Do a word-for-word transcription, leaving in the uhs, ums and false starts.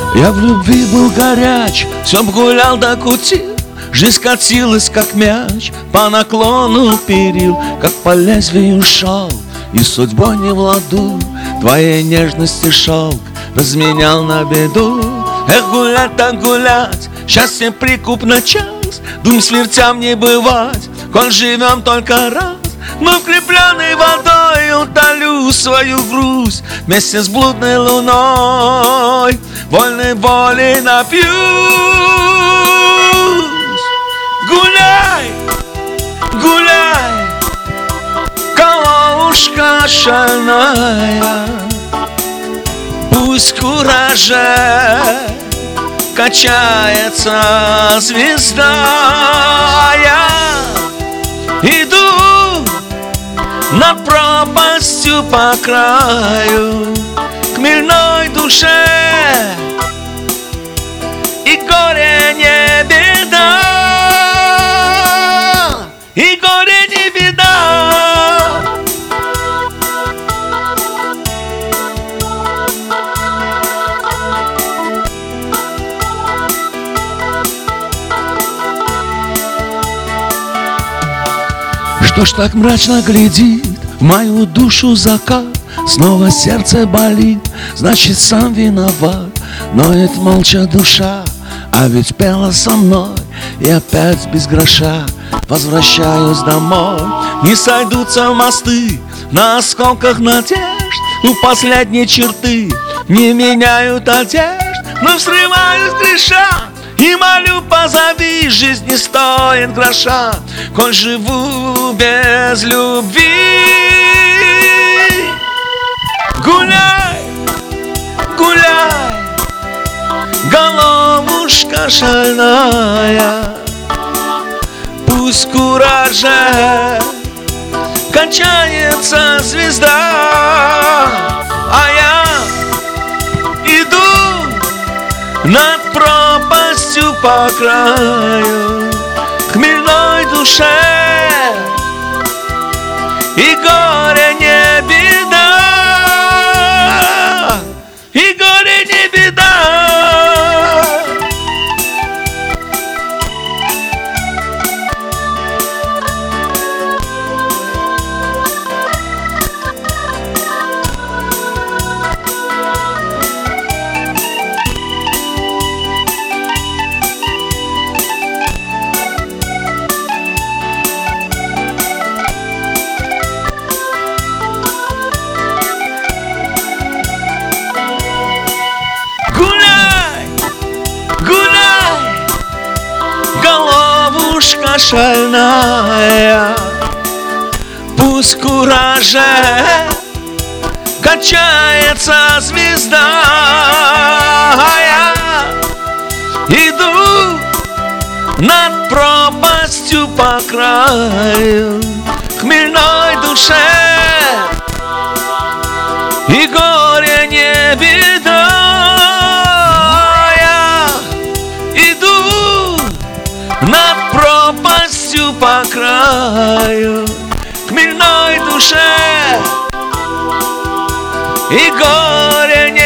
Я в любви был горяч, все б гулял да кутил. Жизнь катилась, как мяч, по наклону перил, как по лезвию шел, и судьбой не в ладу. Твоей нежности шелк разменял на беду. Эх, гулять так гулять, счастье прикуп на час. Двум смертям не бывать, коль живем только раз. Но укрепленной водой утолю свою грусть вместе с блудной луной, вольной волей напьюсь. Гуляй, гуляй, головушка шальная, пусть в кураже качается звезда. Я иду над пропастью по краю к мирной душе, и горе не беда, и горе не беда. Что ж так мрачно глядит в мою душу закат? Снова сердце болит, значит сам виноват. Ноет молча душа, а ведь пела со мной. И опять без гроша возвращаюсь домой. Не сойдутся мосты на осколках надежд, у последней черты не меняют одежд. Но взрываюсь греша и молю, позови, жизнь не стоит гроша, коль живу без любви. Гуляй, гуляй, головушка шальная, пусть в кураже качается звезда. А я иду над пропастью по краю к мирной душе, и горе не беда, и горе не беда. Головушка шальная, пусть в кураже качается звезда. А я иду над пропастью по краю к мирной душе, и горе не беда. Над пропастью по краю к мирной душе, и горе не